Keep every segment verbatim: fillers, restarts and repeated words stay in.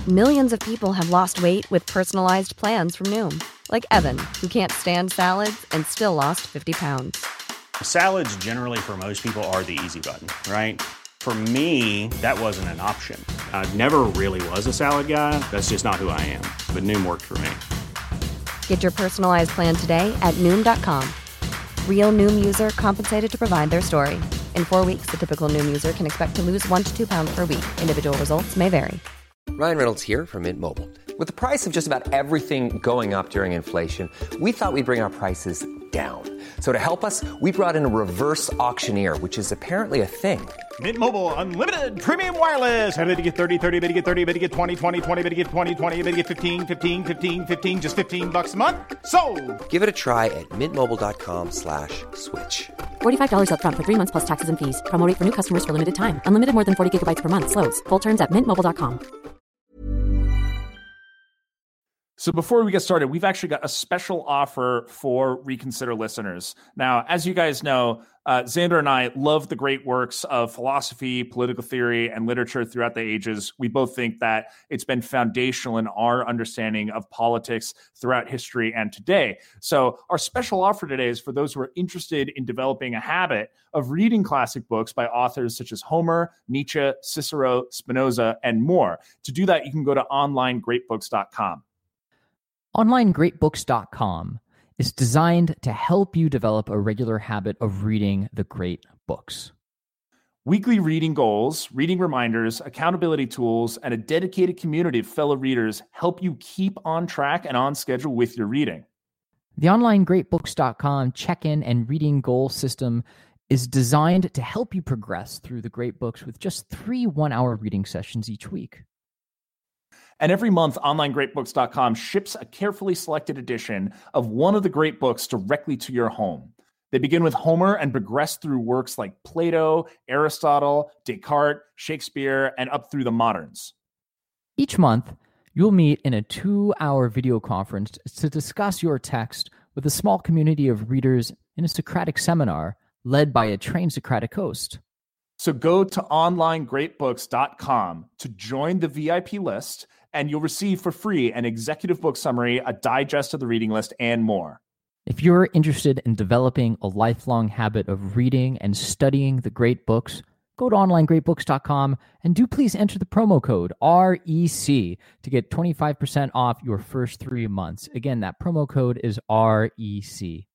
Millions of people have lost weight with personalized plans from Noom. Like Evan, who can't stand salads and still lost fifty pounds. Salads generally for most people are the easy button, right? For me, that wasn't an option. I never really was a salad guy. That's just not who I am. But Noom worked for me. Get your personalized plan today at Noom dot com. Real Noom user compensated to provide their story. In four weeks, the typical Noom user can expect to lose one to two pounds per week. Individual results may vary. Ryan Reynolds here from Mint Mobile. With the price of just about everything going up during inflation, we thought we'd bring our prices down. So to help us, we brought in a reverse auctioneer, which is apparently a thing. Mint Mobile Unlimited Premium Wireless. How to get thirty, thirty, how to get thirty, how to get twenty, twenty, twenty, how to get twenty, twenty, how to get fifteen, fifteen, fifteen, fifteen, just fifteen bucks a month? Sold! Give it a try at mintmobile.com slash switch. forty-five dollars up front for three months plus taxes and fees. Promo rate for new customers for limited time. Unlimited more than forty gigabytes per month. Slows full terms at mint mobile dot com. So before we get started, we've actually got a special offer for Reconsider listeners. Now, as you guys know, uh, Xander and I love the great works of philosophy, political theory, and literature throughout the ages. We both think that it's been foundational in our understanding of politics throughout history and today. So our special offer today is for those who are interested in developing a habit of reading classic books by authors such as Homer, Nietzsche, Cicero, Spinoza, and more. To do that, you can go to online great books dot com. online great books dot com is designed to help you develop a regular habit of reading the great books. Weekly reading goals, reading reminders, accountability tools, and a dedicated community of fellow readers help you keep on track and on schedule with your reading. The online great books dot com check-in and reading goal system is designed to help you progress through the great books with just three one-hour reading sessions each week. And every month, online great books dot com ships a carefully selected edition of one of the great books directly to your home. They begin with Homer and progress through works like Plato, Aristotle, Descartes, Shakespeare, and up through the moderns. Each month, you'll meet in a two-hour video conference to discuss your text with a small community of readers in a Socratic seminar led by a trained Socratic host. So go to online great books dot com to join the V I P list, and you'll receive for free an executive book summary, a digest of the reading list, and more. If you're interested in developing a lifelong habit of reading and studying the great books, go to online great books dot com and do please enter the promo code R E C to get twenty-five percent off your first three months. Again, that promo code is R E C.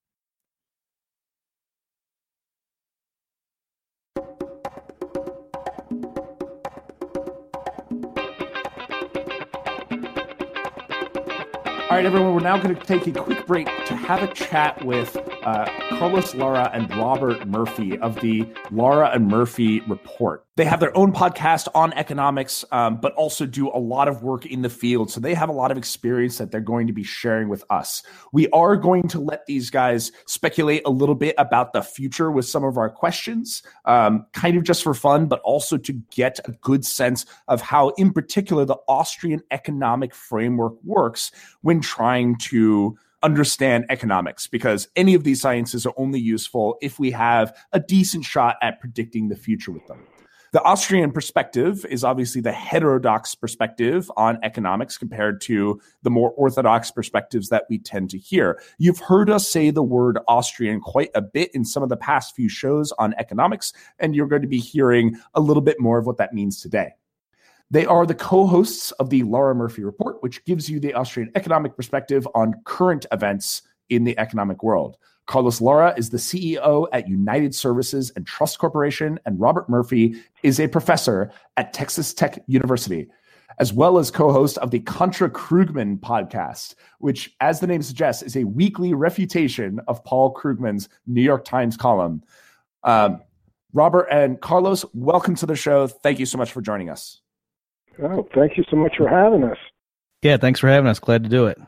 All right, everyone, we're now going to take a quick break to have a chat with uh, Carlos Lara and Robert Murphy of the Lara and Murphy Report. They have their own podcast on economics, um, but also do a lot of work in the field. So they have a lot of experience that they're going to be sharing with us. We are going to let these guys speculate a little bit about the future with some of our questions, um, kind of just for fun, but also to get a good sense of how, in particular, the Austrian economic framework works when trying to understand economics, because any of these sciences are only useful if we have a decent shot at predicting the future with them. The Austrian perspective is obviously the heterodox perspective on economics compared to the more orthodox perspectives that we tend to hear. You've heard us say the word Austrian quite a bit in some of the past few shows on economics, and you're going to be hearing a little bit more of what that means today. They are the co-hosts of the Lara Murphy Report, which gives you the Austrian economic perspective on current events in the economic world. Carlos Lara is the C E O at United Services and Trust Corporation, and Robert Murphy is a professor at Texas Tech University, as well as co-host of the Contra Krugman podcast, which, as the name suggests, is a weekly refutation of Paul Krugman's New York Times column. Um, Robert and Carlos, welcome to the show. Thank you so much for joining us. Oh, thank you so much for having us. Yeah, thanks for having us. Glad to do it.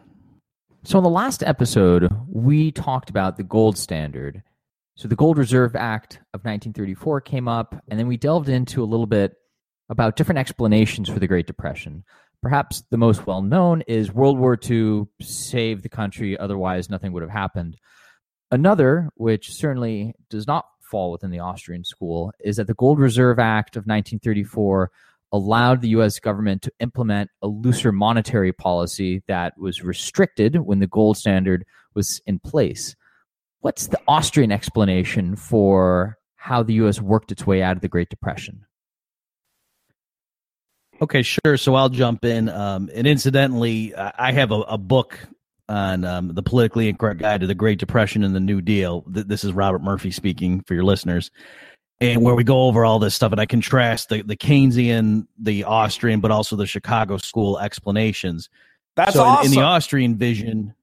So in the last episode, we talked about the gold standard. So the Gold Reserve Act of nineteen thirty-four came up, and then we delved into a little bit about different explanations for the Great Depression. Perhaps the most well-known is World War Two saved the country, otherwise nothing would have happened. Another, which certainly does not fall within the Austrian school, is that the Gold Reserve Act of nineteen thirty-four allowed the U S government to implement a looser monetary policy that was restricted when the gold standard was in place. What's the Austrian explanation for how the U S worked its way out of the Great Depression? Okay, sure. So I'll jump in. Um, and incidentally, I have a, a book on um, the politically incorrect guide to the Great Depression and the New Deal. Th- this is Robert Murphy speaking for your listeners. And where we go over all this stuff, and I contrast the, the Keynesian, the Austrian, but also the Chicago School explanations. That's so awesome. In, in the Austrian vision,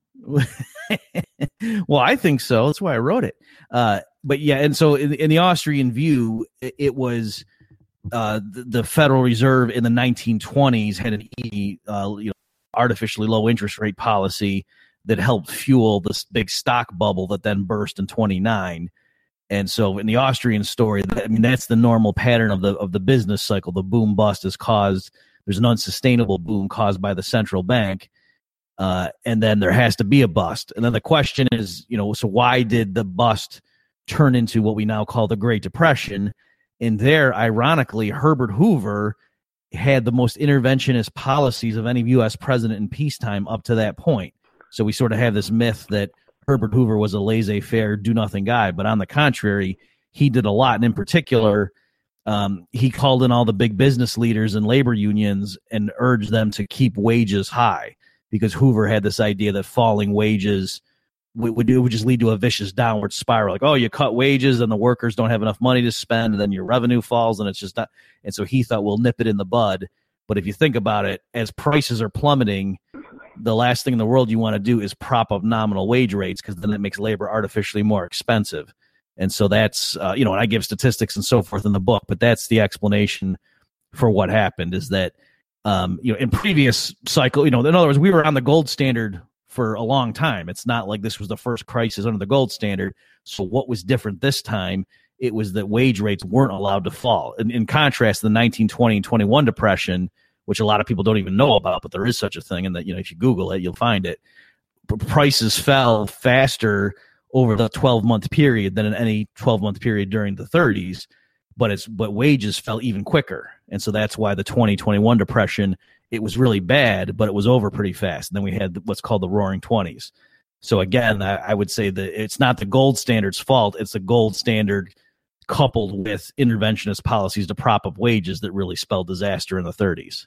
well, I think so. That's why I wrote it. Uh, but yeah, and so in, in the Austrian view, it, it was uh, the, the Federal Reserve in the nineteen twenties had an uh, you know artificially low interest rate policy that helped fuel this big stock bubble that then burst in twenty-nine. And so in the Austrian story, I mean, that's the normal pattern of the of the business cycle. The boom bust is caused, there's an unsustainable boom caused by the central bank. Uh, and then there has to be a bust. And then the question is, you know, so why did the bust turn into what we now call the Great Depression? And there, ironically, Herbert Hoover had the most interventionist policies of any U S president in peacetime up to that point. So we sort of have this myth that Herbert Hoover was a laissez-faire, do-nothing guy. But on the contrary, he did a lot. And in particular, um, he called in all the big business leaders and labor unions and urged them to keep wages high, because Hoover had this idea that falling wages would, would, would just lead to a vicious downward spiral. Like, oh, you cut wages and the workers don't have enough money to spend, and then your revenue falls, and it's just not. And so he thought, we'll nip it in the bud. But if you think about it, as prices are plummeting, the last thing in the world you want to do is prop up nominal wage rates, because then it makes labor artificially more expensive. And so that's, uh, you know, and I give statistics and so forth in the book, but that's the explanation for what happened is that, um, you know, in previous cycle, you know, in other words, we were on the gold standard for a long time. It's not like this was the first crisis under the gold standard. So what was different this time? It was that wage rates weren't allowed to fall. In, in contrast to the nineteen twenty and twenty-one depression, which a lot of people don't even know about, but there is such a thing. And that, you know, if you Google it, you'll find it. P- prices fell faster over the twelve month period than in any twelve month period during the thirties, but it's, but wages fell even quicker. And so that's why the twenty twenty-one depression, it was really bad, but it was over pretty fast. And then we had what's called the roaring twenties. So again, I, I would say that it's not the gold standard's fault. It's the gold standard coupled with interventionist policies to prop up wages that really spelled disaster in the thirties.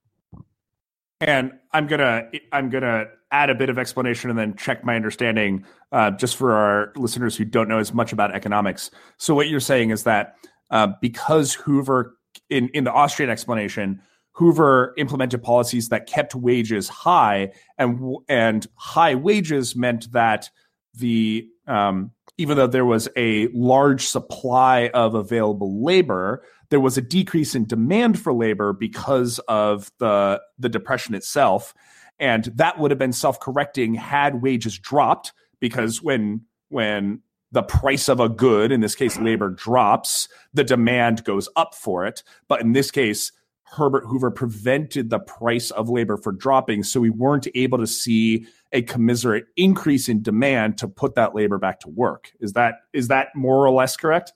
And I'm gonna I'm gonna add a bit of explanation and then check my understanding, uh, just for our listeners who don't know as much about economics. So what you're saying is that uh, because Hoover, in in the Austrian explanation, Hoover implemented policies that kept wages high, and and high wages meant that the um, even though there was a large supply of available labor, there was a decrease in demand for labor because of the, the depression itself. And that would have been self-correcting had wages dropped, because when, when the price of a good, in this case labor, drops, the demand goes up for it. But in this case, Herbert Hoover prevented the price of labor from dropping, so we weren't able to see a commensurate increase in demand to put that labor back to work. Is that is that more or less correct?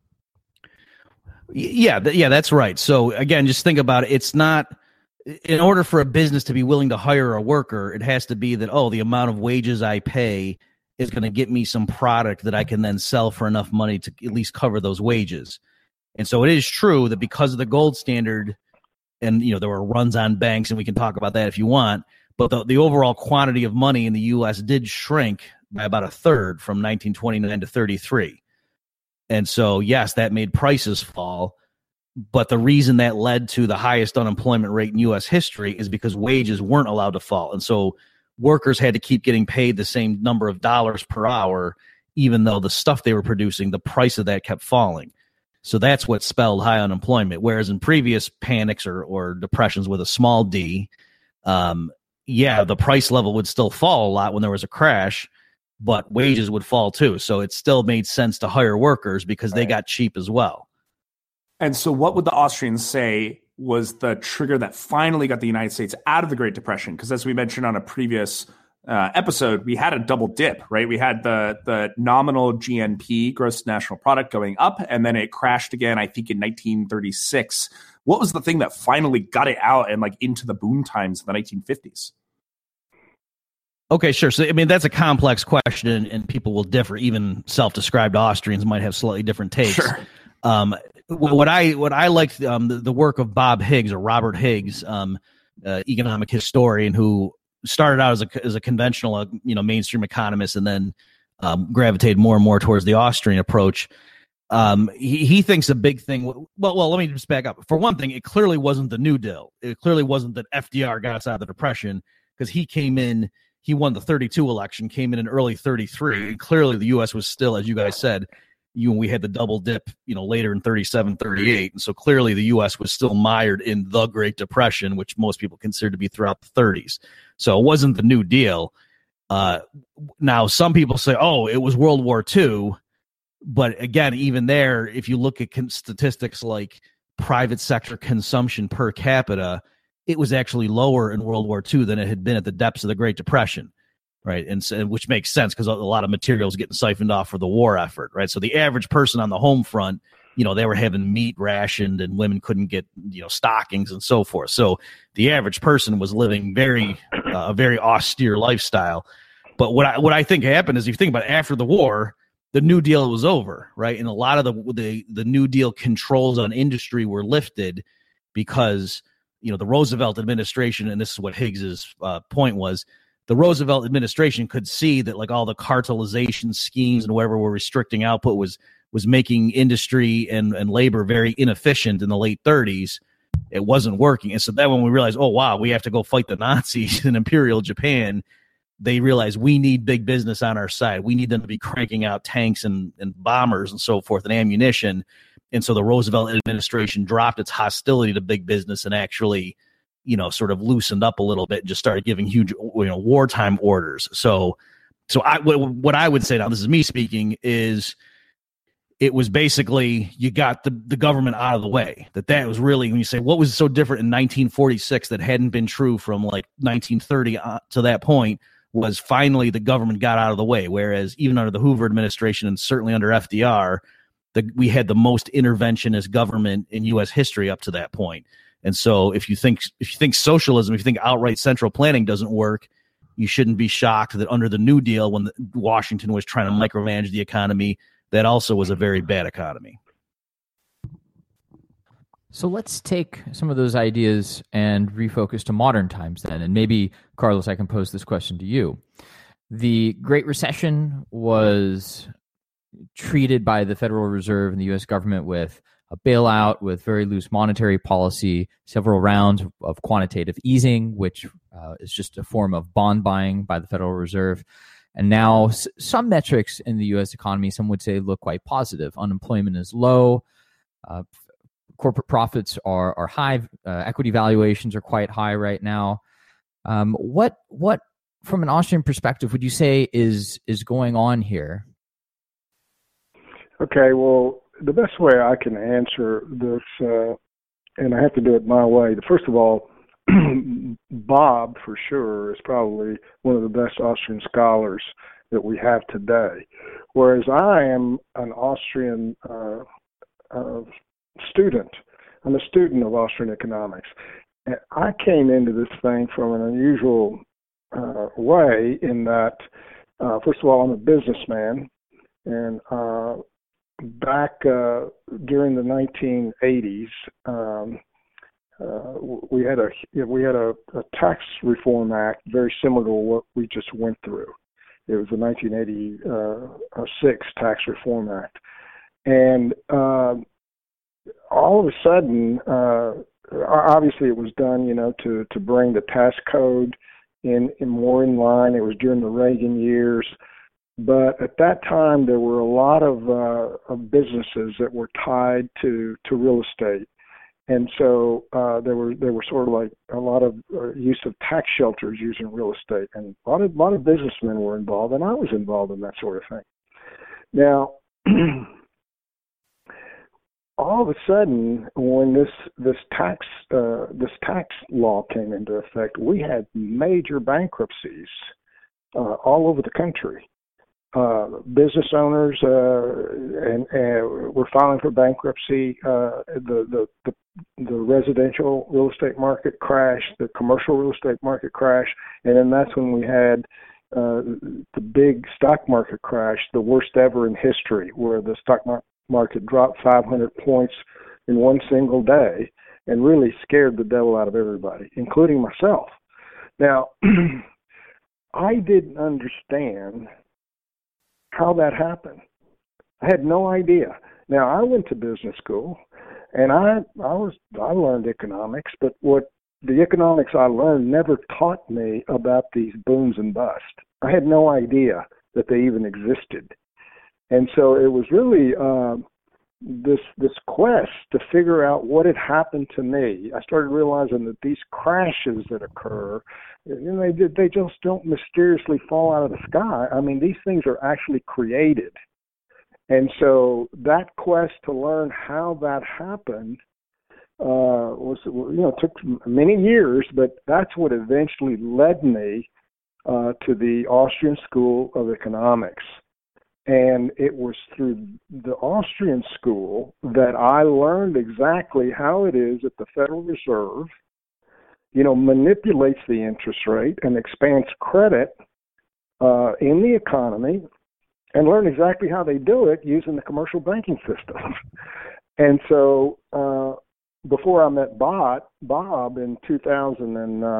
Yeah, th- yeah, that's right. So again, just think about it. It's not, in order for a business to be willing to hire a worker, it has to be that, oh, the amount of wages I pay is going to get me some product that I can then sell for enough money to at least cover those wages. And so it is true that because of the gold standard, and, you know, there were runs on banks, and we can talk about that if you want, but the, the overall quantity of money in the U S did shrink by about a third from nineteen twenty-nine to thirty-three. And so, yes, that made prices fall. But the reason that led to the highest unemployment rate in U S history is because wages weren't allowed to fall. And so workers had to keep getting paid the same number of dollars per hour, even though the stuff they were producing, the price of that kept falling. So that's what spelled high unemployment. Whereas in previous panics or, or depressions with a small d, um, yeah, the price level would still fall a lot when there was a crash, but wages would fall too. So it still made sense to hire workers because they got cheap as well. And so what would the Austrians say was the trigger that finally got the United States out of the Great Depression? Because as we mentioned on a previous uh, episode, we had a double dip, right? We had the the nominal G N P, gross national product, going up, and then it crashed again, I think, in nineteen thirty-six What was the thing that finally got it out and like into the boom times of the nineteen fifties? Okay, sure. So, I mean, that's a complex question, and, and people will differ. Even self-described Austrians might have slightly different takes. Sure. Um, what I what I like um, the, the work of Bob Higgs or Robert Higgs, um, uh, economic historian who started out as a as a conventional, uh, you know, mainstream economist, and then um, gravitated more and more towards the Austrian approach. Um, he, he thinks a big thing. Well, well, let me just back up. For one thing, it clearly wasn't the New Deal. It clearly wasn't that F D R got us out of the Depression, because he came in. He won the thirty-two election, came in in early thirty-three. And clearly, the U S was still, as you guys said, you and we had the double dip, you know, later in thirty-seven, thirty-eight. And so clearly, the U S was still mired in the Great Depression, which most people consider to be throughout the thirties. So it wasn't the New Deal. Uh, now, some people say, oh, it was World War Two. But again, even there, if you look at con- statistics like private sector consumption per capita, it was actually lower in World War Two than it had been at the depths of the Great Depression, right? And so, which makes sense because a lot of materials getting siphoned off for the war effort, right? So the average person on the home front, you know, they were having meat rationed, and women couldn't get, you know, stockings and so forth. So the average person was living very uh, a very austere lifestyle. But what I what I think happened is, if you think about it, after the war, the New Deal was over, right? And a lot of the the the New Deal controls on industry were lifted because, you know, the Roosevelt administration, and this is what Higgs's uh, point was, the Roosevelt administration could see that like all the cartelization schemes and whatever were restricting output was was making industry and, and labor very inefficient in the late thirties. It wasn't working. And so then when we realized, oh, wow, we have to go fight the Nazis in Imperial Japan, they realized we need big business on our side. We need them to be cranking out tanks and, and bombers and so forth and ammunition. And so the Roosevelt administration dropped its hostility to big business and actually, you know, sort of loosened up a little bit and just started giving huge, you know, wartime orders. So, so I, what, what I would say now, this is me speaking, is it was basically you got the, the government out of the way. That that was really, when you say what was so different in nineteen forty-six that hadn't been true from like nineteen thirty to that point, was finally the government got out of the way. Whereas even under the Hoover administration and certainly under F D R, The, we had the most interventionist government in U S history up to that point. And so if you think if you think socialism, if you think outright central planning doesn't work, you shouldn't be shocked that under the New Deal, when the, Washington was trying to micromanage the economy, that also was a very bad economy. So let's take some of those ideas and refocus to modern times then. And maybe, Carlos, I can pose this question to you. The Great Recession was treated by the Federal Reserve and the U S government with a bailout, with very loose monetary policy, several rounds of quantitative easing, which uh, is just a form of bond buying by the Federal Reserve. And now s- some metrics in the U S economy, some would say, look quite positive. Unemployment is low. Uh, corporate profits are, are high. Uh, equity valuations are quite high right now. Um, what, what, from an Austrian perspective, would you say is is going on here? Okay, well, the best way I can answer this, uh, and I have to do it my way, first of all, Bob, for sure, is probably one of the best Austrian scholars that we have today, whereas I am an Austrian uh, uh, student. I'm a student of Austrian economics. And I came into this thing from an unusual uh, way in that, uh, first of all, I'm a businessman, and uh, back uh, during the nineteen eighties, um, uh, we had a we had a, a tax reform act very similar to what we just went through. It was the nineteen eighty-six Tax Reform Act, and uh, all of a sudden, uh, obviously, it was done, you know, to to bring the tax code in, in more in line. It was during the Reagan years. But at that time, there were a lot of, uh, of businesses that were tied to, to real estate, and so uh, there were there were sort of like a lot of uh, use of tax shelters using real estate, and a lot of a lot of businessmen were involved, and I was involved in that sort of thing. Now, all of a sudden, when this this tax uh, this tax law came into effect, we had major bankruptcies uh, all over the country. uh, business owners uh, and, and were filing for bankruptcy. Uh, the, the the the residential real estate market crashed, the commercial real estate market crashed, and then that's when we had uh, the big stock market crash, the worst ever in history, where the stock market dropped five hundred points in one single day and really scared the devil out of everybody, including myself. Now, I didn't understand how that happened. I had no idea. Now, I went to business school, and I I was I learned economics, but what the economics I learned never taught me about these booms and busts. I had no idea that they even existed, and so it was really uh, this this quest to figure out what had happened to me. I started realizing that these crashes that occur, you know, they they just don't mysteriously fall out of the sky. I mean, these things are actually created. And so that quest to learn how that happened uh, was, you know, took many years, but that's what eventually led me uh, to the Austrian School of Economics. And it was through the Austrian school that I learned exactly how it is that the Federal Reserve, you know, manipulates the interest rate and expands credit uh, in the economy, and learn exactly how they do it using the commercial banking system. And so uh, before I met Bob, Bob in two thousand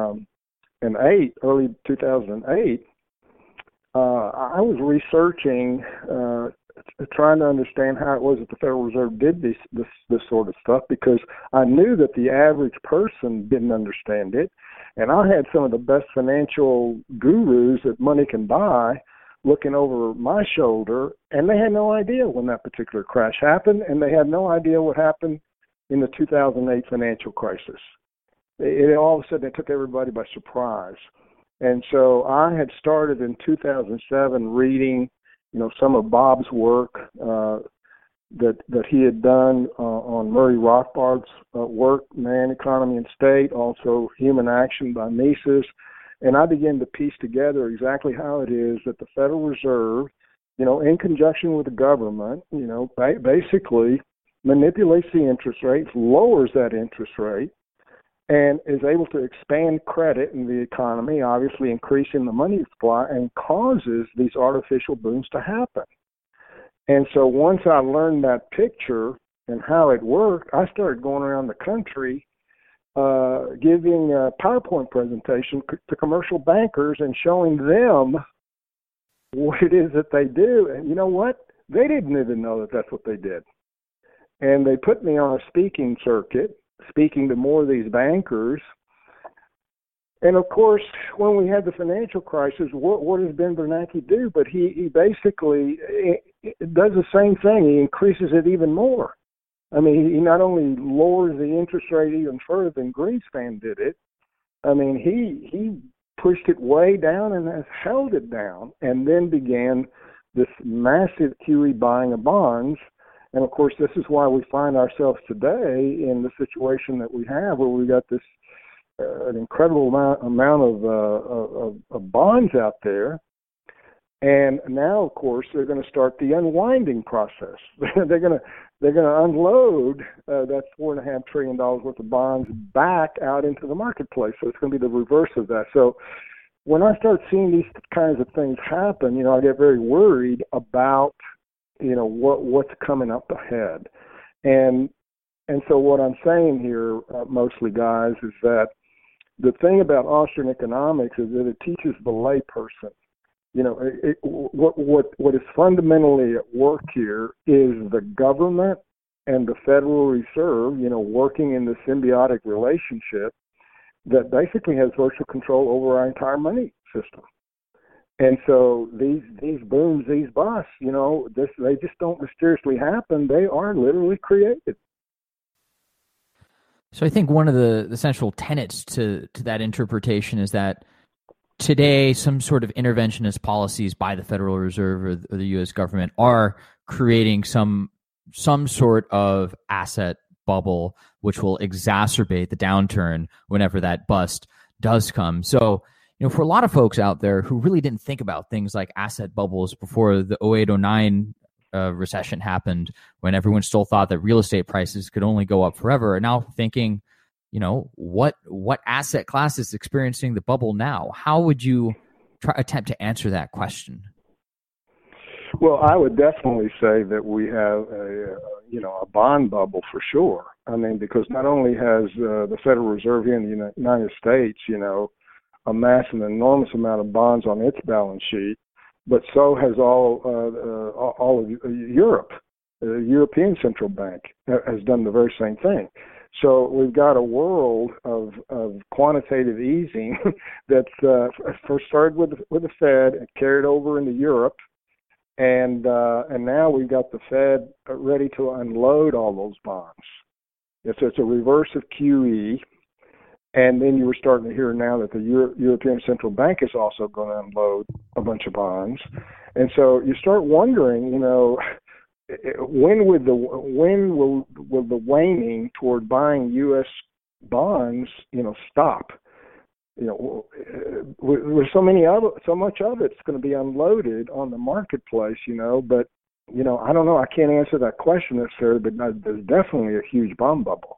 eight, early two thousand eight, uh, I was researching, uh, trying to understand how it was that the Federal Reserve did this, this, this sort of stuff, because I knew that the average person didn't understand it. And I had some of the best financial gurus that money can buy looking over my shoulder, and they had no idea when that particular crash happened, and they had no idea what happened in the two thousand eight financial crisis. It, it all of a sudden it took everybody by surprise. And so I had started in two thousand seven reading, you know, some of Bob's work uh, that that he had done uh, on Murray Rothbard's uh, work, Man, Economy, and State, also Human Action by Mises. And I began to piece together exactly how it is that the Federal Reserve, you know, in conjunction with the government, you know, ba- basically manipulates the interest rates, lowers that interest rate, and is able to expand credit in the economy, obviously increasing the money supply, and causes these artificial booms to happen. And so once I learned that picture and how it worked, I started going around the country Uh, giving a PowerPoint presentation c- to commercial bankers and showing them what it is that they do. And you know what? They didn't even know that that's what they did. And they put me on a speaking circuit, speaking to more of these bankers. And of course, when we had the financial crisis, what, what does Ben Bernanke do? But he, he basically it, it does the same thing. He increases it even more. I mean, he not only lowers the interest rate even further than Greenspan did it, I mean, he he pushed it way down and has held it down, and then began this massive Q E buying of bonds. And, of course, this is why we find ourselves today in the situation that we have, where we got this uh, an incredible amount, amount of, uh, of, of bonds out there. And now, of course, they're going to start the unwinding process. they're going to they're going to unload uh, that four and a half trillion dollars worth of bonds back out into the marketplace. So it's going to be the reverse of that. So when I start seeing these kinds of things happen, you know, I get very worried about, you know, what what's coming up ahead. And and so what I'm saying here, uh, mostly, guys, is that the thing about Austrian economics is that it teaches the layperson. You know, it, it, what what what is fundamentally at work here is the government and the Federal Reserve, you know, working in the symbiotic relationship that basically has virtual control over our entire money system. And so these these booms, these busts, you know, this they just don't mysteriously happen. They are literally created. So I think one of the, the central tenets to, to that interpretation is that today, some sort of interventionist policies by the Federal Reserve or the, or the U S government are creating some some sort of asset bubble, which will exacerbate the downturn whenever that bust does come. So, you you know, for a lot of folks out there who really didn't think about things like asset bubbles before the oh eight oh nine uh, recession happened, when everyone still thought that real estate prices could only go up forever, are now thinking, you know, what what asset class is experiencing the bubble now? How would you try attempt to answer that question? Well, I would definitely say that we have a, you know, a bond bubble for sure. I mean, because not only has uh, the Federal Reserve here in the United States, you know, amassed an enormous amount of bonds on its balance sheet, but so has all uh, uh, all of Europe. The European Central Bank has done the very same thing. So we've got a world of, of quantitative easing that's uh, first started with with the Fed and carried over into Europe, and uh, and now we've got the Fed ready to unload all those bonds. It's it's a reverse of Q E. And then you were starting to hear now that the Euro- European Central Bank is also going to unload a bunch of bonds. And so you start wondering, you know, when would the when will will the waning toward buying U S bonds, you know, stop? You know, with so many of it, so much of it's going to be unloaded on the marketplace, you know. But you know, I don't know. I can't answer that question necessarily, but there's definitely a huge bond bubble.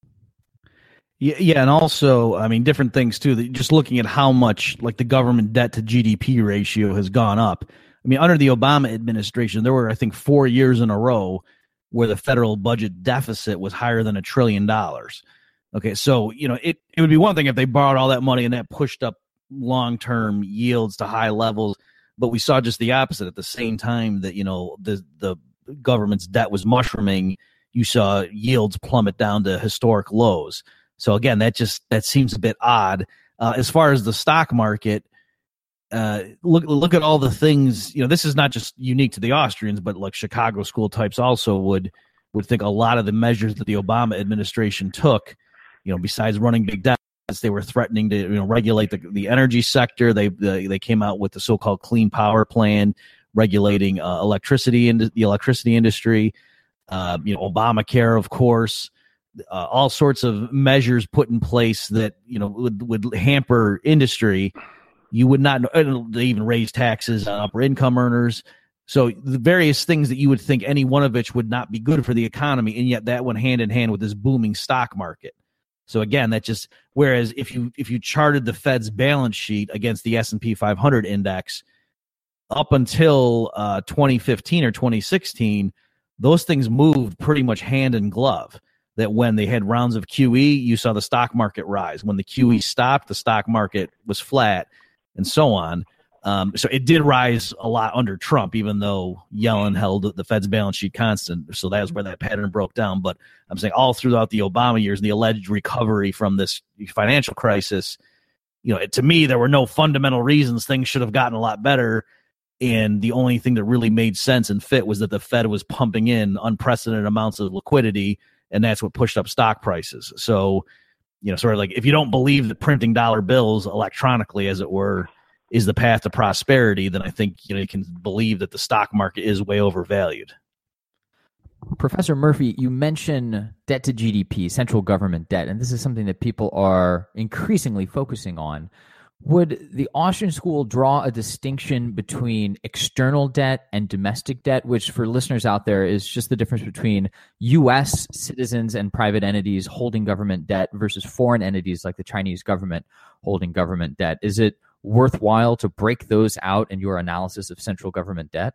Yeah, yeah, and also, I mean, different things too. That just looking at how much, like, the government debt to G D P ratio has gone up. I mean, under the Obama administration, there were, I think, four years in a row where the federal budget deficit was higher than a trillion dollars. Okay, so, you know, it, it would be one thing if they borrowed all that money and that pushed up long-term yields to high levels, but we saw just the opposite. At the same time that, you know, the the government's debt was mushrooming, you saw yields plummet down to historic lows. So again, that just that seems a bit odd. Uh, as far as the stock market, uh, look look at all the things. You know, this is not just unique to the Austrians, but like Chicago school types also would would think a lot of the measures that the Obama administration took, you know, besides running big debts, they were threatening to, you know, regulate the, the energy sector. They, they they came out with the so-called Clean Power Plan, regulating uh, electricity in the electricity industry. Uh, you know, Obamacare, of course. Uh, all sorts of measures put in place that, you know, would, would hamper industry. You would not, they even raise taxes on upper income earners. So the various things that you would think any one of which would not be good for the economy, and yet that went hand in hand with this booming stock market. So again, that just, whereas if you if you charted the Fed's balance sheet against the S and P five hundred index up until uh, twenty fifteen or twenty sixteen, those things moved pretty much hand in glove. That when they had rounds of Q E, you saw the stock market rise. When the Q E stopped, the stock market was flat, and so on. Um, so it did rise a lot under Trump, even though Yellen held the Fed's balance sheet constant. So that was where that pattern broke down. But I'm saying all throughout the Obama years, the alleged recovery from this financial crisis, you know, to me, there were no fundamental reasons things should have gotten a lot better. And the only thing that really made sense and fit was that the Fed was pumping in unprecedented amounts of liquidity, and that's what pushed up stock prices. So, you know, sort of like, if you don't believe that printing dollar bills electronically, as it were, is the path to prosperity, then I think, you know, you can believe that the stock market is way overvalued. Professor Murphy, you mentioned debt to G D P, central government debt, and this is something that people are increasingly focusing on. Would the Austrian school draw a distinction between external debt and domestic debt, which for listeners out there is just the difference between U S citizens and private entities holding government debt versus foreign entities like the Chinese government holding government debt? Is it worthwhile to break those out in your analysis of central government debt?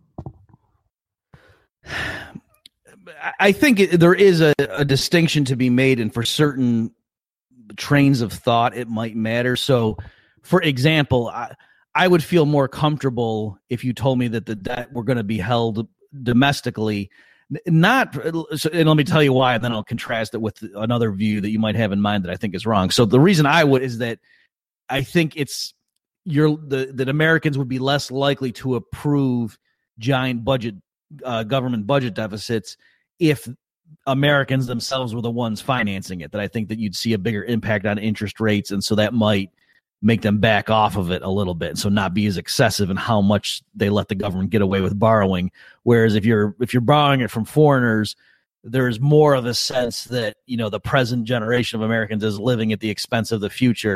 I think it, there is a, a distinction to be made, and for certain trains of thought, it might matter. So, for example, I, I would feel more comfortable if you told me that the debt were going to be held domestically. Not, and let me tell you why, and then I'll contrast it with another view that you might have in mind that I think is wrong. So the reason I would is that I think it's you're the that Americans would be less likely to approve giant budget uh, government budget deficits if Americans themselves were the ones financing it. That I think that you'd see a bigger impact on interest rates, and so that might make them back off of it a little bit, so not be as excessive in how much they let the government get away with borrowing. Whereas if you're if you're borrowing it from foreigners, there's more of a sense that, you know, the present generation of Americans is living at the expense of the future,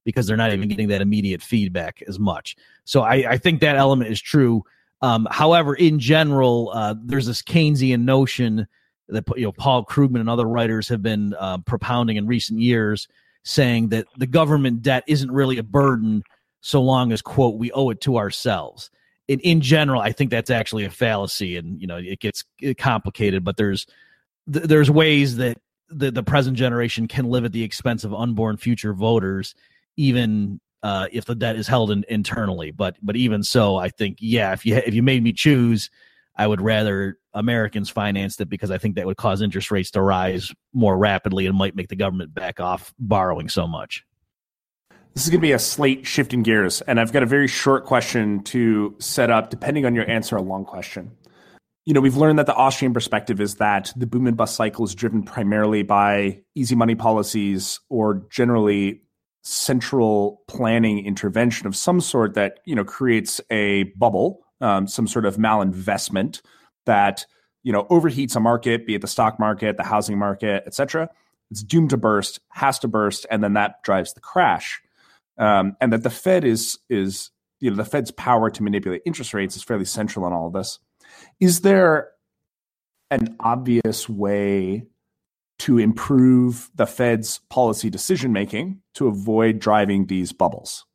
because they're not even getting that immediate feedback as much. So I, I think that element is true. Um, however, in general, uh, there's this Keynesian notion that you know Paul Krugman and other writers have been uh, propounding in recent years, saying that the government debt isn't really a burden so long as, quote, we owe it to ourselves. In, in general, I think that's actually a fallacy, and you know it gets complicated. But there's th- there's ways that the, the present generation can live at the expense of unborn future voters, even uh, if the debt is held in, internally. But but even so, I think yeah, if you if you made me choose, I would rather Americans financed it, because I think that would cause interest rates to rise more rapidly and might make the government back off borrowing so much. This is going to be a slate shifting gears, and I've got a very short question to set up, depending on your answer, a long question. You know, we've learned that the Austrian perspective is that the boom and bust cycle is driven primarily by easy money policies or generally central planning intervention of some sort that, you know, creates a bubble, um, some sort of malinvestment that, you know, overheats a market, be it the stock market, the housing market, et cetera. It's doomed to burst, has to burst, and then that drives the crash. Um, and that the Fed is, is, you know, the Fed's power to manipulate interest rates is fairly central in all of this. Is there an obvious way to improve the Fed's policy decision-making to avoid driving these bubbles?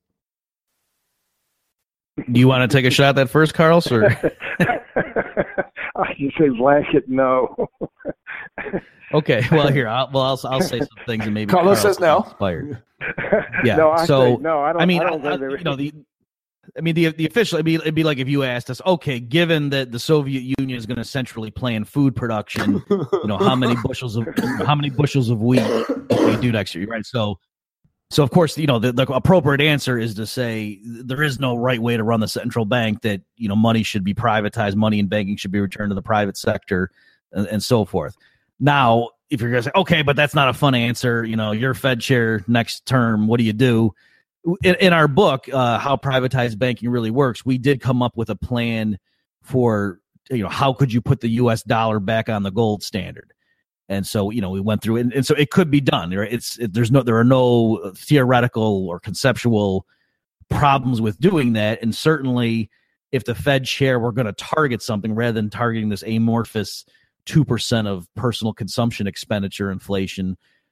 Do you want to take a shot at that first, Carl? Or? I just say blanket no. Okay, well here, I'll, well I'll I'll say some things and maybe Carlos says no. Inspired. Yeah. No, I so say no. I don't. I mean, I don't I, go I, you know the. I mean, the the official. It'd be, it'd be like if you asked us, okay, given that the Soviet Union is going to centrally plan food production, you know, how many bushels of how many bushels of wheat will you do next year, right? So, so of course, you know, the, the appropriate answer is to say there is no right way to run the central bank. That you know, money should be privatized, money in banking should be returned to the private sector, and, and so forth. Now, if you're going to say, okay, but that's not a fun answer, you know, you're Fed chair next term, what do you do? In, in our book, uh, How Privatized Banking Really Works, we did come up with a plan for, you know, how could you put the U S dollar back on the gold standard? And so, you know, we went through it, and, and so it could be done. Right? It's it, there's no there are no theoretical or conceptual problems with doing that. And certainly, if the Fed chair were going to target something rather than targeting this amorphous two percent of personal consumption expenditure inflation,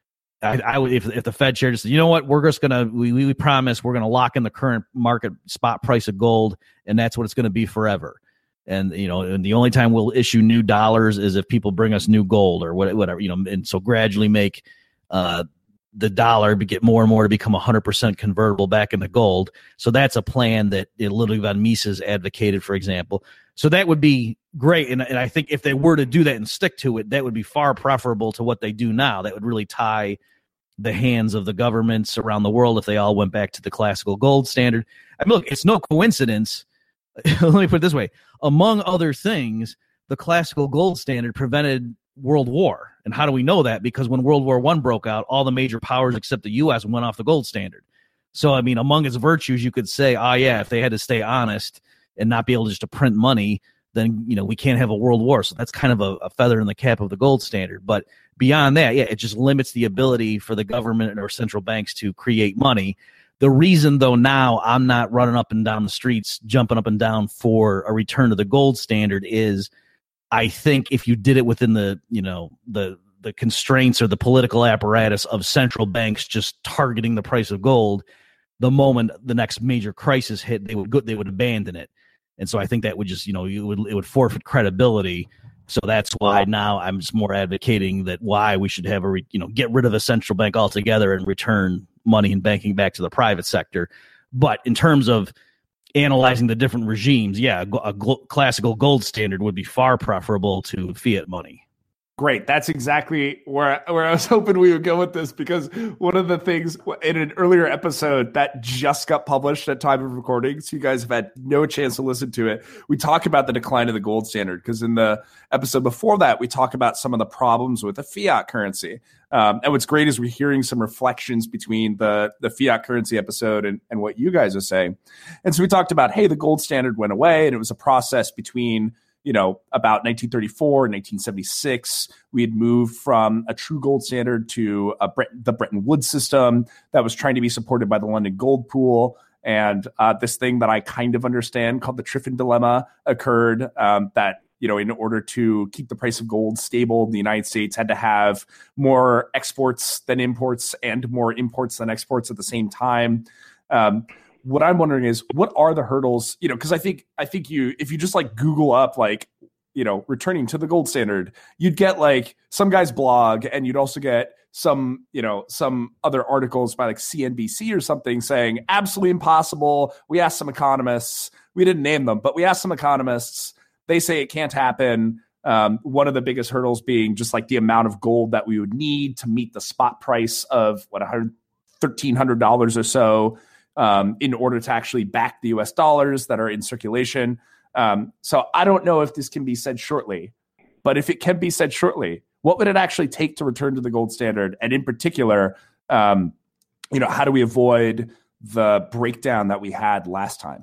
I, I would, if, if the Fed chair just said, you know what, we're just going to, we, we promise we're going to lock in the current market spot price of gold, and that's what it's going to be forever. And, you know, and the only time we'll issue new dollars is if people bring us new gold or whatever, you know, and so gradually make uh, the dollar get more and more to become one hundred percent convertible back into gold. So that's a plan that Ludwig von Mises advocated, for example. So that would be great. And, and I think if they were to do that and stick to it, that would be far preferable to what they do now. That would really tie the hands of the governments around the world if they all went back to the classical gold standard. I mean, look, it's no coincidence. Let me put it this way. Among other things, the classical gold standard prevented World War. And how do we know that? Because when World War One broke out, all the major powers except the U S went off the gold standard. So, I mean, among its virtues, you could say, ah, yeah, if they had to stay honest and not be able just to print money, then, you know, we can't have a world war. So that's kind of a, a feather in the cap of the gold standard. But beyond that, yeah, it just limits the ability for the government or central banks to create money. The reason, though, now I'm not running up and down the streets, jumping up and down for a return to the gold standard is I think if you did it within the, you know, the the constraints or the political apparatus of central banks just targeting the price of gold, the moment the next major crisis hit, they would go, they would abandon it. And so I think that would just, you know, you would it would forfeit credibility. So that's why now I'm just more advocating that why we should have a, re, you know, get rid of the central bank altogether and return money and banking back to the private sector. But in terms of analyzing the different regimes, yeah, a, a gl- classical gold standard would be far preferable to fiat money. Great. That's exactly where, where I was hoping we would go with this, because one of the things in an earlier episode that just got published at time of recording, so you guys have had no chance to listen to it, we talk about the decline of the gold standard, because in the episode before that, we talk about some of the problems with the fiat currency. Um, and what's great is we're hearing some reflections between the, the fiat currency episode and, and what you guys are saying. And so we talked about, hey, the gold standard went away, and it was a process between you know, about nineteen thirty-four, nineteen seventy-six, we had moved from a true gold standard to a Bre- the Bretton Woods system that was trying to be supported by the London Gold Pool. And uh, this thing that I kind of understand called the Triffin Dilemma occurred, um, that, you know, in order to keep the price of gold stable, the United States had to have more exports than imports and more imports than exports at the same time. Um, what I'm wondering is, what are the hurdles? You know, because I think I think you, if you just like Google up like, you know, returning to the gold standard, you'd get like some guy's blog, and you'd also get some, you know, some other articles by like C N B C or something saying absolutely impossible. We asked some economists, we didn't name them, but we asked some economists. They say it can't happen. Um, one of the biggest hurdles being just like the amount of gold that we would need to meet the spot price of what thirteen hundred dollars or so um, in order to actually back the U S dollars that are in circulation. Um, so I don't know if this can be said shortly, but if it can be said shortly, what would it actually take to return to the gold standard? And in particular, um, you know, how do we avoid the breakdown that we had last time?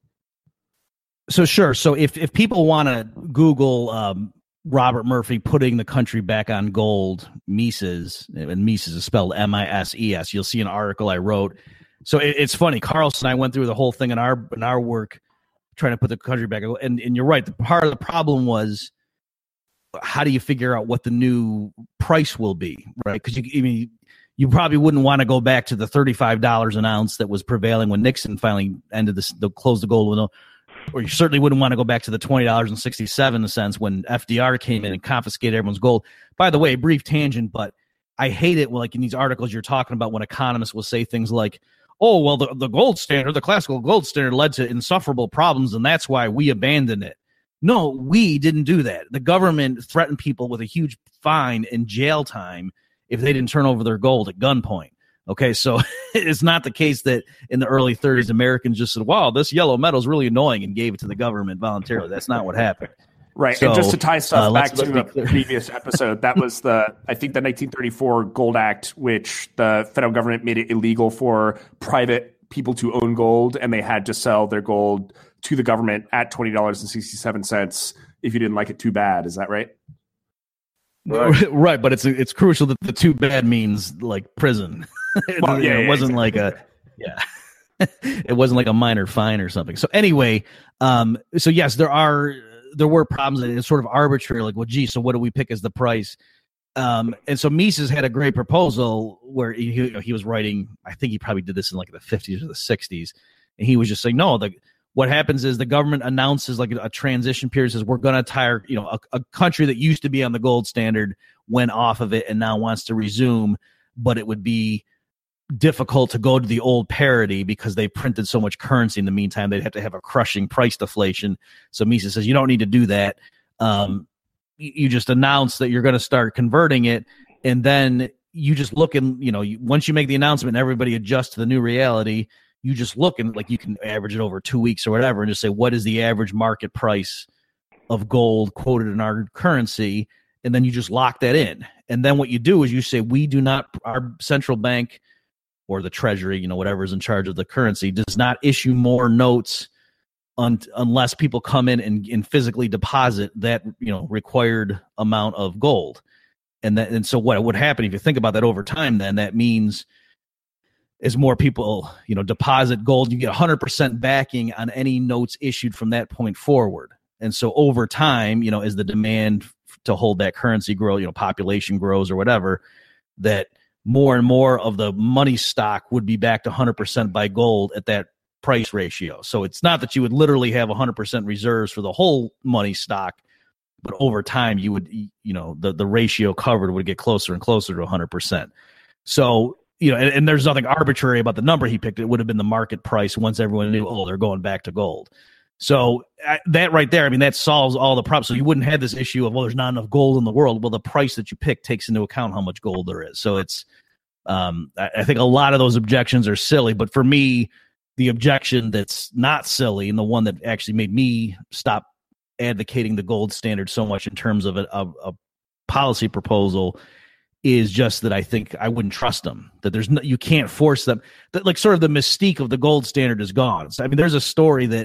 So sure. So if, if people want to Google um, Robert Murphy putting the country back on gold, Mises, and Mises is spelled M I S E S, you'll see an article I wrote. So it, it's funny. Carlson and I went through the whole thing in our in our work trying to put the country back. And, and you're right. The part of the problem was, how do you figure out what the new price will be, right? Because you, I mean, you probably wouldn't want to go back to the thirty-five dollars an ounce that was prevailing when Nixon finally ended this, the close the gold window, or you certainly wouldn't want to go back to the twenty dollars and sixty-seven cents when F D R came in and confiscated everyone's gold. By the way, brief tangent, but I hate it when, like in these articles you're talking about, when economists will say things like, oh, well, the, the gold standard, the classical gold standard led to insufferable problems, and that's why we abandoned it. No, we didn't do that. The government threatened people with a huge fine and jail time if they didn't turn over their gold at gunpoint. Okay, so it's not the case that in the early thirties, Americans just said, wow, this yellow metal is really annoying and gave it to the government voluntarily. That's not what happened. Right, so, and just to tie stuff uh, back let's, to let's the previous episode, that was the, I think the nineteen thirty-four Gold Act, which the federal government made it illegal for private people to own gold, and they had to sell their gold to the government at twenty dollars and sixty-seven cents if you didn't like it too bad. Is that right? Right, right, but it's it's crucial that the too bad means like prison. Well, yeah, it yeah, wasn't exactly. like a yeah, it wasn't like a minor fine or something. So anyway, um, so yes, there are there were problems, and it's sort of arbitrary. Like, well, gee, so what do we pick as the price? Um, and so Mises had a great proposal where he you know, he was writing. I think he probably did this in like the fifties or the sixties, and he was just saying, no, the what happens is the government announces like a, a transition period, says we're going to tire, you know, a, a country that used to be on the gold standard went off of it and now wants to resume, but it would be difficult to go to the old parity because they printed so much currency in the meantime. They'd have to have a crushing price deflation. So Mises says, you don't need to do that. Um, you, you just announce that you're going to start converting it. And then you just look and, you know, you, once you make the announcement and everybody adjusts to the new reality, you just look and like you can average it over two weeks or whatever and just say, what is the average market price of gold quoted in our currency? And then you just lock that in. And then what you do is you say, we do not, our central bank or the treasury, you know, whatever is in charge of the currency, does not issue more notes un- unless people come in and, and physically deposit that, you know, required amount of gold. And that, and so what would happen if you think about that over time, then that means as more people, you know, deposit gold, you get one hundred percent backing on any notes issued from that point forward. And so over time, you know, as the demand to hold that currency grow, you know, population grows or whatever, that more and more of the money stock would be backed one hundred percent by gold at that price ratio. So it's not that you would literally have one hundred percent reserves for the whole money stock, but over time you would, you know, the, the ratio covered would get closer and closer to one hundred percent. So, you know, and, and there's nothing arbitrary about the number he picked. It would have been the market price once everyone knew, oh, they're going back to gold. So uh, that right there, I mean, that solves all the problems. So you wouldn't have this issue of, well, there's not enough gold in the world. Well, the price that you pick takes into account how much gold there is. So it's, um, I, I think a lot of those objections are silly. But for me, the objection that's not silly and the one that actually made me stop advocating the gold standard so much in terms of a, a, a policy proposal is just that I think I wouldn't trust them, that there's no, you can't force them, that like sort of the mystique of the gold standard is gone. So, I mean, there's a story that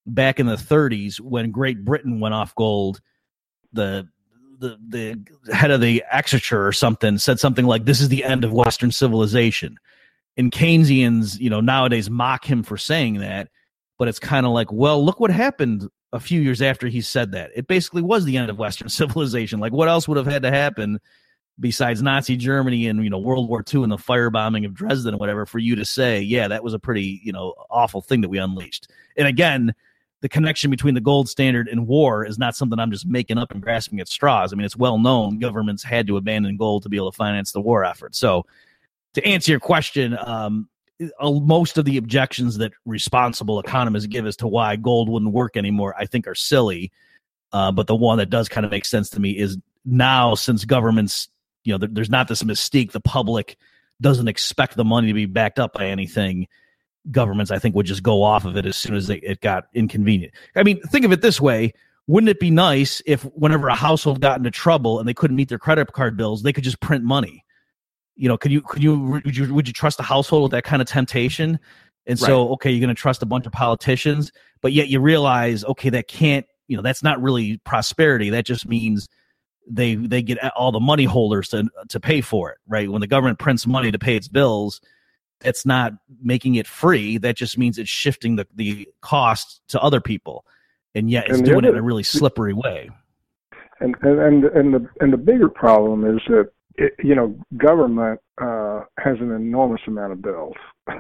back in the thirties when Great Britain went off gold, the the the head of the Exchequer or something said something like, "This is the end of Western civilization." And Keynesians, you know, nowadays mock him for saying that, but it's kind of like, well, look what happened a few years after he said that. It basically was the end of Western civilization. Like, what else would have had to happen besides Nazi Germany and, you know, World War Two and the firebombing of Dresden and whatever for you to say, yeah, that was a pretty, you know, awful thing that we unleashed. And again, the connection between the gold standard and war is not something I'm just making up and grasping at straws. I mean, it's well known governments had to abandon gold to be able to finance the war effort. So to answer your question, um, most of the objections that responsible economists give as to why gold wouldn't work anymore, I think are silly. Uh, but the one that does kind of make sense to me is now, since governments, you know, there, there's not this mystique, the public doesn't expect the money to be backed up by anything. Governments, I think, would just go off of it as soon as they, it got inconvenient. I mean, think of it this way. Wouldn't it be nice if whenever a household got into trouble and they couldn't meet their credit card bills, they could just print money? You know, could you, could you, would you, would you trust a household with that kind of temptation? And right. So, okay, you're going to trust a bunch of politicians, but yet you realize, okay, that can't, you know, that's not really prosperity. That just means they, they get all the money holders to, to pay for it, right? When the government prints money to pay its bills, it's not making it free. That just means it's shifting the, the cost to other people. And yet it's and doing other, it in a really slippery way. And, and, and the, and the bigger problem is that, It, you know, government uh, has an enormous amount of bills.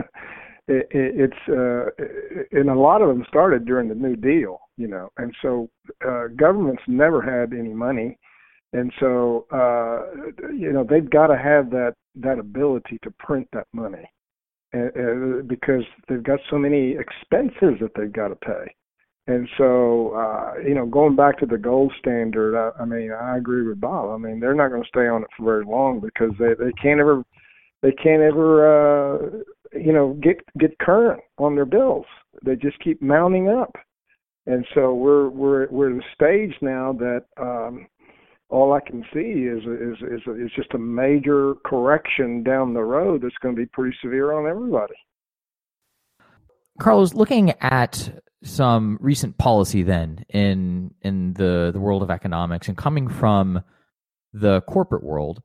it, it, it's uh, and a lot of them started during the New Deal, you know, and so uh, governments never had any money, and so uh, you know they've got to have that that ability to print that money, and, uh, because they've got so many expenses that they've got to pay. And so, uh, you know, going back to the gold standard, I, I mean, I agree with Bob. I mean, they're not going to stay on it for very long because they, they can't ever, they can't ever, uh, you know, get get current on their bills. They just keep mounting up. And so we're we're we're at a stage now that um, all I can see is is is is just a major correction down the road that's going to be pretty severe on everybody. Carlos, looking at some recent policy then in in the, the world of economics and coming from the corporate world.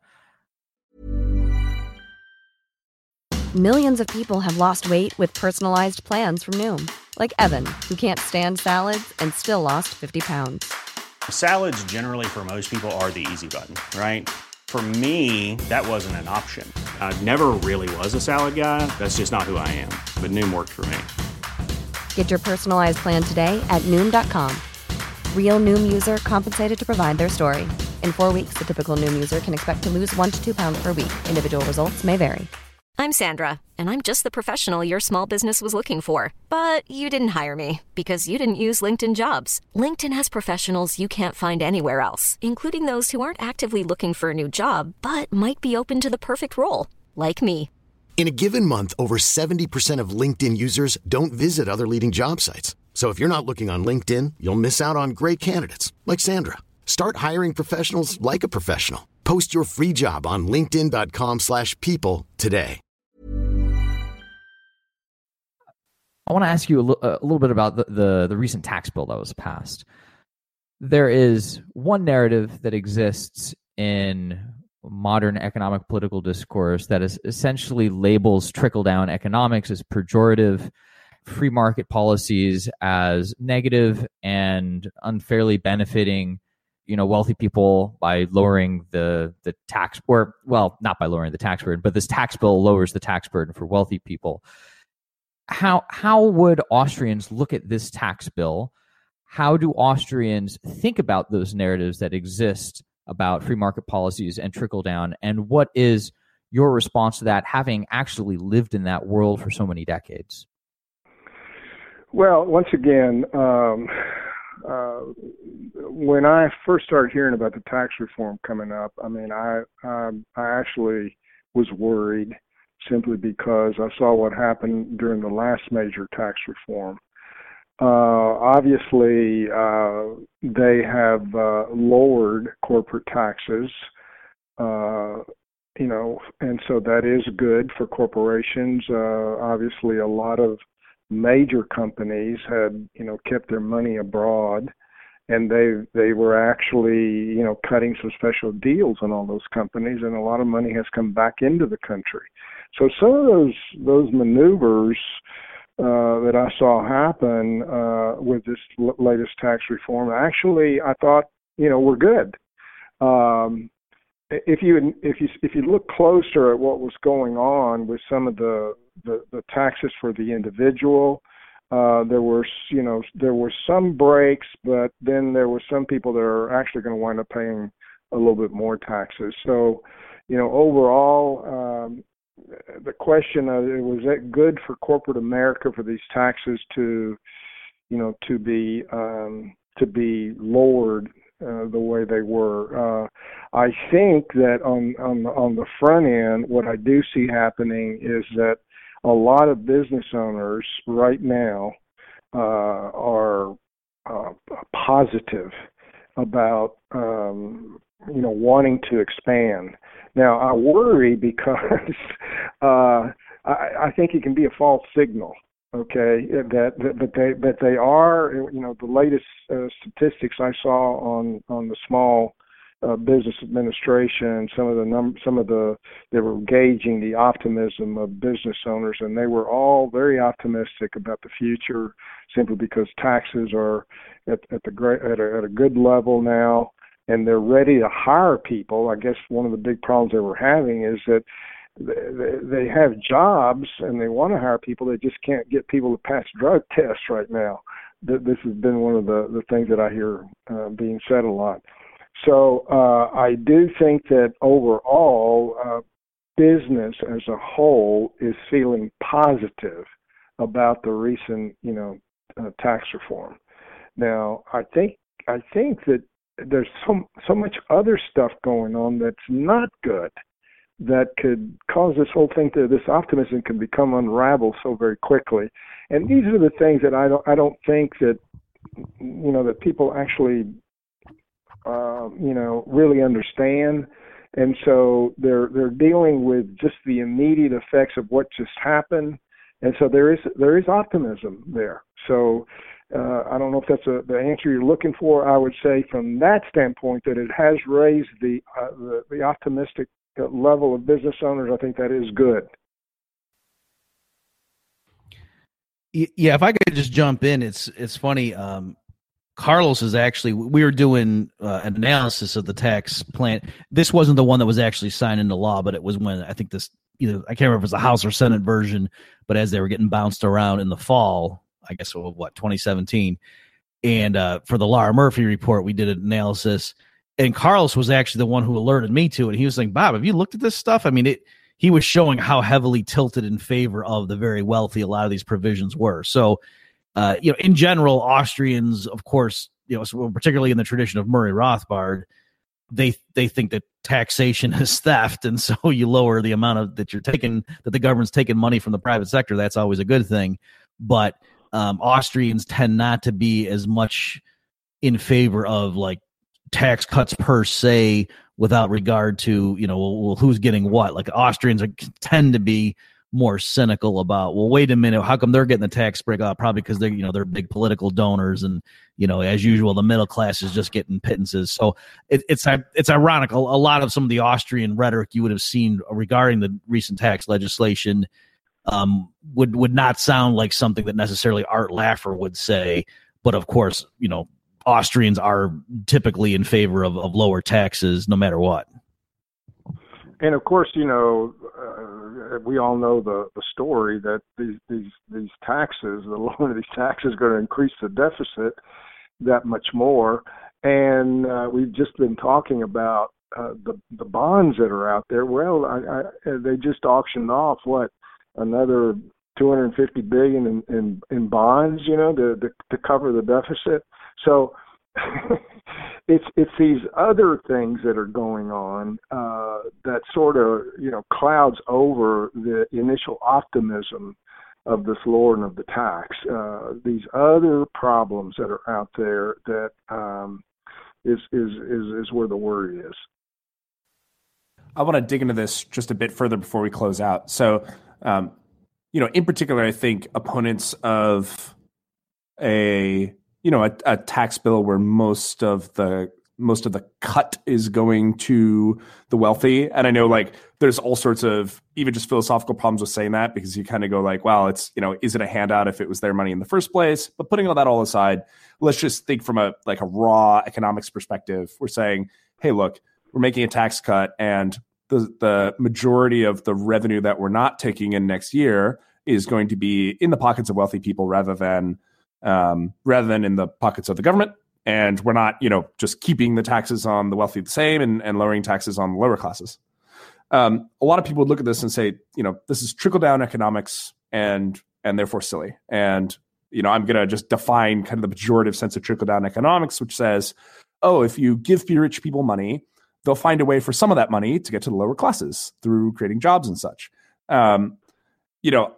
Millions of people have lost weight with personalized plans from Noom, like Evan, who can't stand salads and still lost fifty pounds. Salads generally for most people are the easy button, right? For me, that wasn't an option. I never really was a salad guy. That's just not who I am. But Noom worked for me. Get your personalized plan today at Noom dot com. Real Noom user compensated to provide their story. In four weeks, the typical Noom user can expect to lose one to two pounds per week. Individual results may vary. I'm Sandra, and I'm just the professional your small business was looking for. But you didn't hire me because you didn't use LinkedIn Jobs. LinkedIn has professionals you can't find anywhere else, including those who aren't actively looking for a new job, but might be open to the perfect role, like me. In a given month, over seventy percent of LinkedIn users don't visit other leading job sites. So if you're not looking on LinkedIn, you'll miss out on great candidates like Sandra. Start hiring professionals like a professional. Post your free job on linkedin dot com slash people today. I want to ask you a, l- a little bit about the, the, the recent tax bill that was passed. There is one narrative that exists in modern economic political discourse that is essentially labels trickle-down economics as pejorative, free market policies as negative, and unfairly benefiting, you know, wealthy people by lowering the the tax, or well, not by lowering the tax burden, but this tax bill lowers the tax burden for wealthy people. How how would Austrians look at this tax bill? How do Austrians think about those narratives that exist about free market policies and trickle down? And what is your response to that, having actually lived in that world for so many decades? Well, once again, um, uh, when I first started hearing about the tax reform coming up, I mean, I I, I actually was worried simply because I saw what happened during the last major tax reform. Uh, obviously, uh, they have uh, lowered corporate taxes, uh, you know, and so that is good for corporations. Uh, obviously, a lot of major companies had, you know, kept their money abroad, and they they were actually, you know, cutting some special deals on all those companies, and a lot of money has come back into the country. So some of those those maneuvers uh, that I saw happen uh, with this l- latest tax reform, actually, I thought, you know, were good. Um, if you if you if you look closer at what was going on with some of the the, the taxes for the individual, uh, there were you know there were some breaks, but then there were some people that are actually going to wind up paying a little bit more taxes. So, you know, overall, um, the question of was it good for corporate America for these taxes to, you know, to be um, to be lowered Uh, the way they were. Uh, I think that on, on on the front end, what I do see happening is that a lot of business owners right now uh, are uh, positive about um, you know wanting to expand. Now I worry because uh, I, I think it can be a false signal. Okay, that, that but they but they are, you know, the latest uh, statistics I saw on on the Small uh, Business Administration, some of the num some of the they were gauging the optimism of business owners, and they were all very optimistic about the future, simply because taxes are at at the great at a, at a good level now, and they're ready to hire people. I guess one of the big problems they were having is that they have jobs and they want to hire people. They just can't get people to pass drug tests right now. This has been one of the, the things that I hear uh, being said a lot. So uh, I do think that overall, uh, business as a whole is feeling positive about the recent, you know, uh, tax reform. Now, I think I think that there's so so much other stuff going on that's not good, that could cause this whole thing to this optimism can become unraveled so very quickly. And these are the things that I don't I don't think that you know that people actually uh, you know really understand. And so they're they're dealing with just the immediate effects of what just happened. And so there is there is optimism there. So uh, I don't know if that's a, the answer you're looking for. I would say from that standpoint that it has raised the uh, the, the optimistic level of business owners. I think that is good. Yeah, if I could just jump in, it's it's funny. Um, Carlos is actually, we were doing uh, an analysis of the tax plan. This wasn't the one that was actually signed into law, but it was when I think this, either I can't remember if it was the House or Senate version, but as they were getting bounced around in the fall, I guess of what, twenty seventeen. And uh, for the Laura Murphy report, we did an analysis. And Carlos was actually the one who alerted me to it. And he was saying, Bob, have you looked at this stuff? I mean, it, he was showing how heavily tilted in favor of the very wealthy a lot of these provisions were. So, uh, you know, in general, Austrians, of course, you know, particularly in the tradition of Murray Rothbard, they they think that taxation is theft. And so you lower the amount of that you're taking, that the government's taking money from the private sector. That's always a good thing. But um, Austrians tend not to be as much in favor of like tax cuts per se, without regard to, you know, well, who's getting what. Like Austrians are, tend to be more cynical about, well, wait a minute, how come they're getting the tax break? Uh, probably because they're, you know, they're big political donors, and, you know, as usual, the middle class is just getting pittances. So it, it's it's ironic. A, a lot of some of the Austrian rhetoric you would have seen regarding the recent tax legislation um, would would not sound like something that necessarily Art Laffer would say. But of course, you know, Austrians are typically in favor of, of lower taxes no matter what. And of course, you know, uh, we all know the, the story that these, these, these taxes, the lower of these taxes, are going to increase the deficit that much more. And uh, we've just been talking about uh, the, the bonds that are out there. Well, I, I, they just auctioned off, what, another two hundred fifty billion dollars in, in, in bonds, you know, to, to, to cover the deficit. So it's it's these other things that are going on uh, that sort of, you know, clouds over the initial optimism of this lowering of the tax. Uh, these other problems that are out there that um, is, is is is where the worry is. I want to dig into this just a bit further before we close out. So, um, you you know, in particular, I think opponents of a, you know, a, a tax bill where most of the most of the cut is going to the wealthy. And I know like there's all sorts of even just philosophical problems with saying that, because you kind of go like, well, it's, you know, is it a handout if it was their money in the first place? But putting all that all aside, let's just think from a like a raw economics perspective. We're saying, hey, look, we're making a tax cut, and the the majority of the revenue that we're not taking in next year is going to be in the pockets of wealthy people rather than um, rather than in the pockets of the government. And we're not, you know, just keeping the taxes on the wealthy the same and, and lowering taxes on the lower classes. Um, a lot of people would look at this and say, you know, this is trickle down economics and and therefore silly. And, you know, I'm going to just define kind of the pejorative sense of trickle down economics, which says, oh, if you give rich people money, they'll find a way for some of that money to get to the lower classes through creating jobs and such. Um, you know,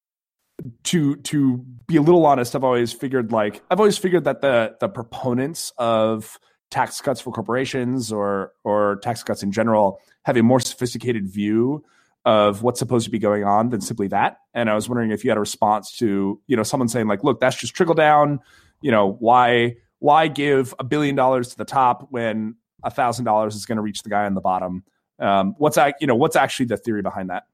to to be a little honest, I've always figured like I've always figured that the the proponents of tax cuts for corporations or or tax cuts in general have a more sophisticated view of what's supposed to be going on than simply that. And I was wondering if you had a response to, you know, someone saying like, look, that's just trickle down. You know, why why give a billion dollars to the top when a thousand dollars is going to reach the guy on the bottom? Um, what's that? You know, what's actually the theory behind that?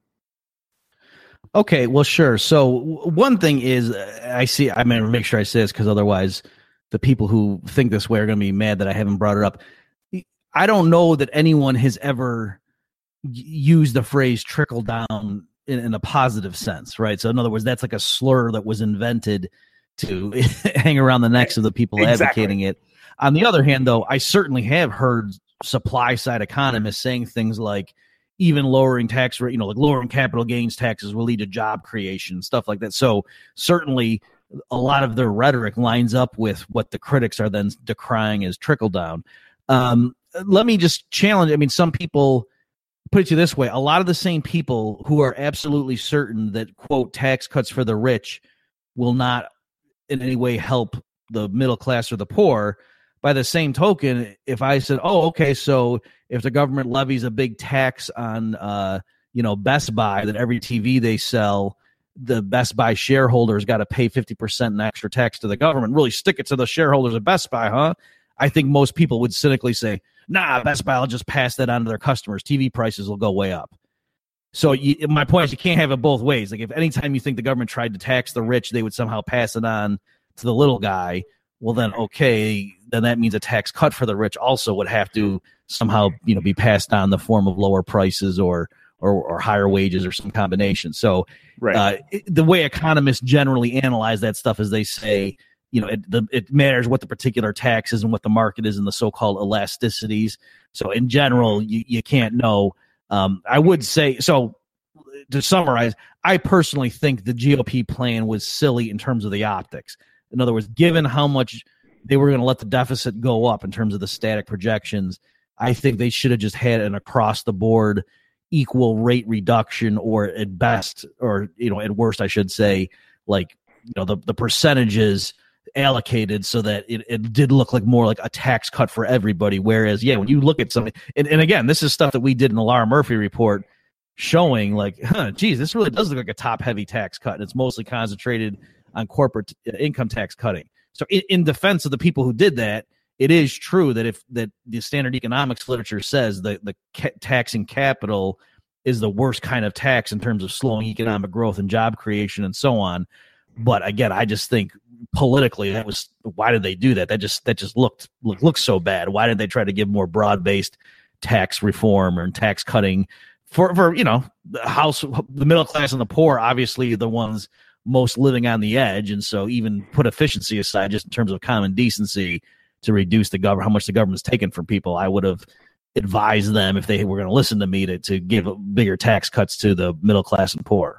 Okay, well, sure. So one thing is, I see, I'm going to make sure I say this because otherwise the people who think this way are going to be mad that I haven't brought it up. I don't know that anyone has ever used the phrase trickle down in, in a positive sense, right? So in other words, that's like a slur that was invented to hang around the necks of the people exactly. advocating it. On the other hand, though, I certainly have heard supply side economists saying things like, even lowering tax rate, you know, like lowering capital gains taxes will lead to job creation, stuff like that. So certainly a lot of their rhetoric lines up with what the critics are then decrying as trickle down. Um, let me just challenge. I mean, some people put it to you this way. A lot of the same people who are absolutely certain that, quote, tax cuts for the rich will not in any way help the middle class or the poor. By the same token, if I said, oh, okay, so if the government levies a big tax on, uh, you know, Best Buy, that every T V they sell, the Best Buy shareholders got to pay fifty percent in extra tax to the government, really stick it to the shareholders of Best Buy, huh? I think most people would cynically say, nah, Best Buy will just pass that on to their customers. T V prices will go way up. So you, my point is you can't have it both ways. Like if anytime you think the government tried to tax the rich, they would somehow pass it on to the little guy. Well, then, okay, then that means a tax cut for the rich also would have to somehow, you know, be passed on in the form of lower prices or or, or higher wages or some combination. So right. uh, it, the way economists generally analyze that stuff is they say, you know, it, the, it matters what the particular tax is and what the market is and the so-called elasticities. So in general, you, you can't know. Um, I would say, so to summarize, I personally think the G O P plan was silly in terms of the optics. In other words, given how much they were going to let the deficit go up in terms of the static projections, I think they should have just had an across-the-board equal rate reduction, or at best, or you know, at worst, I should say, like you know, the, the percentages allocated so that it, it did look like more like a tax cut for everybody. Whereas, yeah, when you look at something, and, and again, this is stuff that we did in the Laura Murphy report, showing like, huh, geez, this really does look like a top-heavy tax cut, and it's mostly concentrated on corporate income tax cutting. So in, in defense of the people who did that, it is true that if that the standard economics literature says that the ca- taxing capital is the worst kind of tax in terms of slowing economic growth and job creation and so on. But again, I just think politically that was, why did they do that? That just that just looked look, looked so bad. Why did they try to give more broad-based tax reform or tax cutting for, for you know, the house, the middle class and the poor, obviously the ones most living on the edge, and so even put efficiency aside, just in terms of common decency, to reduce the government, how much the government's taken from people, I would have advised them, if they were going to listen to me, to, to give bigger tax cuts to the middle class and poor.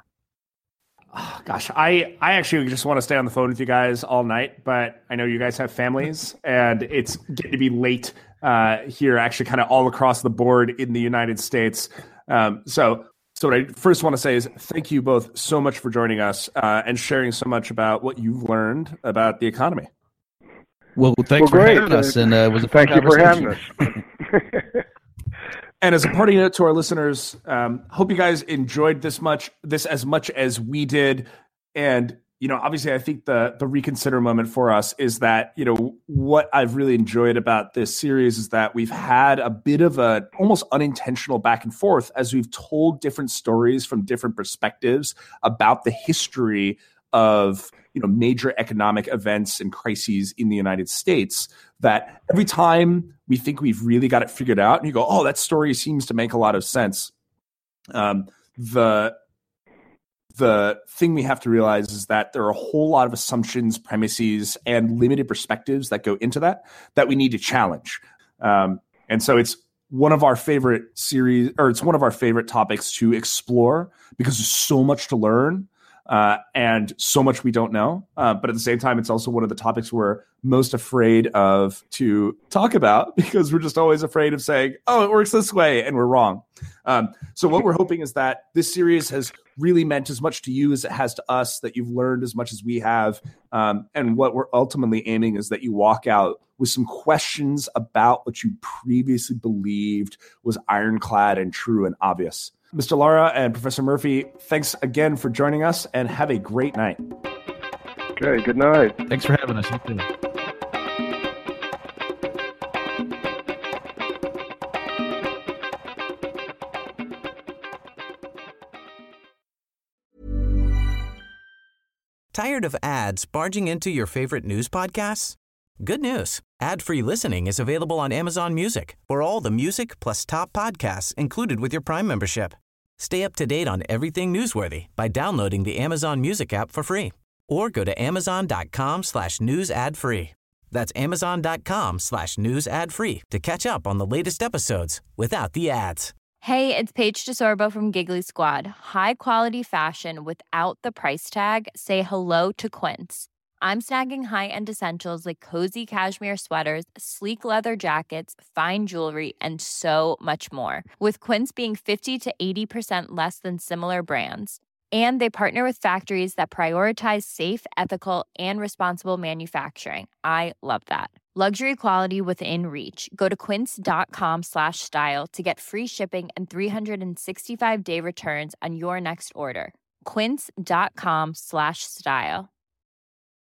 Oh, gosh, I, I actually just want to stay on the phone with you guys all night, but I know you guys have families, and it's getting to be late uh, here, actually kind of all across the board in the United States. Um, so So what I first want to say is thank you both so much for joining us uh, and sharing so much about what you've learned about the economy. Well, thanks well, for great. having us, and uh, it was a thank fun you for having us. And as a parting note to our listeners, um, hope you guys enjoyed this much, this as much as we did. And, you know, obviously I think the the reconsider moment for us is that, you know, what I've really enjoyed about this series is that we've had a bit of a almost unintentional back and forth as we've told different stories from different perspectives about the history of, you know, major economic events and crises in the United States, that every time we think we've really got it figured out and you go, oh, that story seems to make a lot of sense. Um, the, the thing we have to realize is that there are a whole lot of assumptions, premises, and limited perspectives that go into that, that we need to challenge. Um, and so it's one of our favorite series, or it's one of our favorite topics to explore because there's so much to learn. Uh, and so much we don't know. Uh, but at the same time, it's also one of the topics we're most afraid of to talk about because we're just always afraid of saying, oh, it works this way, and we're wrong. Um, so what we're hoping is that this series has really meant as much to you as it has to us, that you've learned as much as we have. Um, and what we're ultimately aiming is that you walk out with some questions about what you previously believed was ironclad and true and obvious. Mister Lara and Professor Murphy, thanks again for joining us, and have a great night. Okay, good night. Thanks for having us. You too. Tired of ads barging into your favorite news podcasts? Good news. Ad-free listening is available on Amazon Music for all the music plus top podcasts included with your Prime membership. Stay up to date on everything newsworthy by downloading the Amazon Music app for free or go to amazon.com slash news ad free. That's amazon.com slash news ad free to catch up on the latest episodes without the ads. Hey, it's Paige DeSorbo from Giggly Squad. High quality fashion without the price tag. Say hello to Quince. I'm snagging high-end essentials like cozy cashmere sweaters, sleek leather jackets, fine jewelry, and so much more. With Quince being fifty to eighty percent less than similar brands. And they partner with factories that prioritize safe, ethical, and responsible manufacturing. I love that. Luxury quality within reach. Go to quince.com slash style to get free shipping and three sixty-five day returns on your next order. Quince.com slash style.